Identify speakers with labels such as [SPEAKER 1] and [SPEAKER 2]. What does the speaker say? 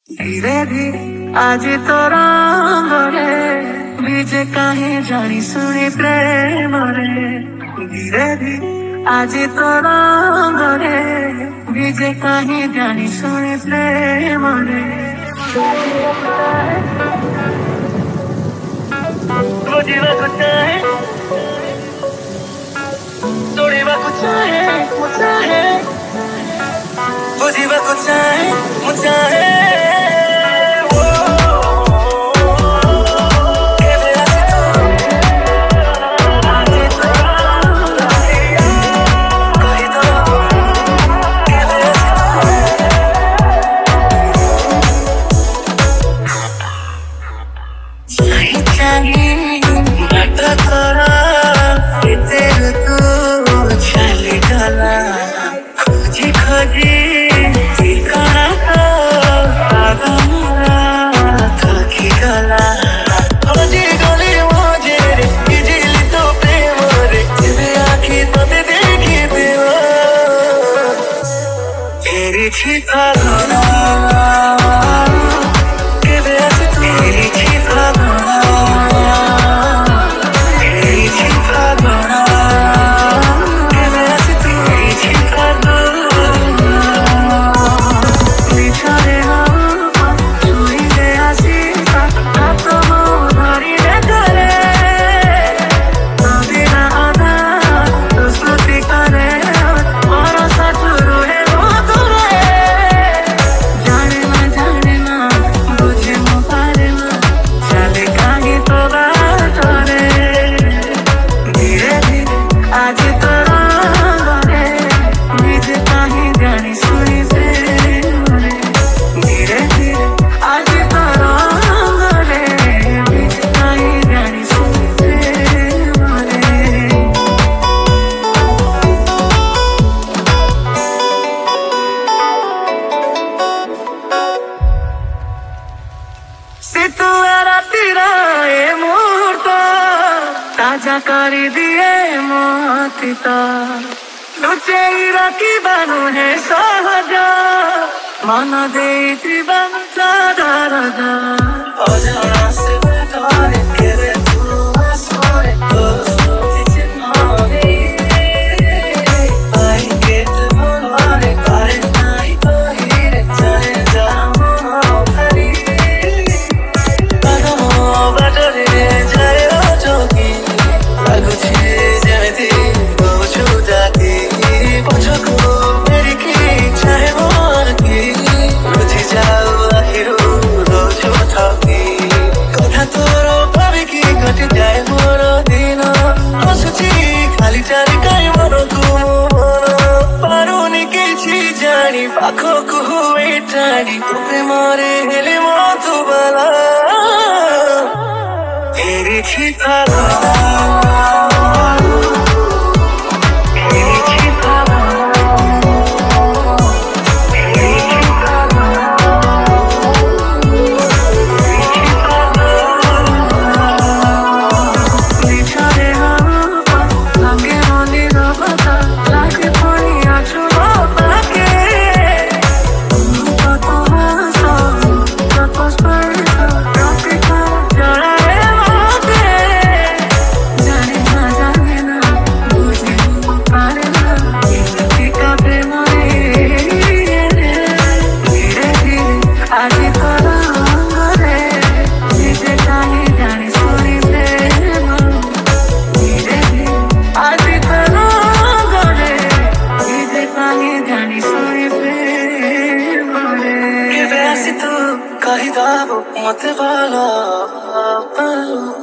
[SPEAKER 1] धीरे धीरे आज तो रंगरे बीजे काहे जानी सुनी प्रेम रे। धीरे धीरे आज तो रंगरे बीजे काहे जानी सुनी प्रेम रे। बुझिବାକୁ ଚାହେଁ ତୋଳିବାକୁ ଚାହେଁ ମୁଁ ଚାହେଁ ବୁଝିବାକୁ ଚାହେଁ ମୁଁ ଚାହେଁ। ताजा करी दिए मोतिता लुचेई रखी बानु है सहज मन देती बन सादा राजा अजना से तारे केरे तू सोरे तो सोची चिन्हारे आई गेट मोरे पारे नहीं तो हीरे चले जामो हरी कदमो बटरे जाए जोगी पाखक हुए टाड़ी तुके मारे हेले मधु बाला तेरी छिपा कही दाबो मत बाला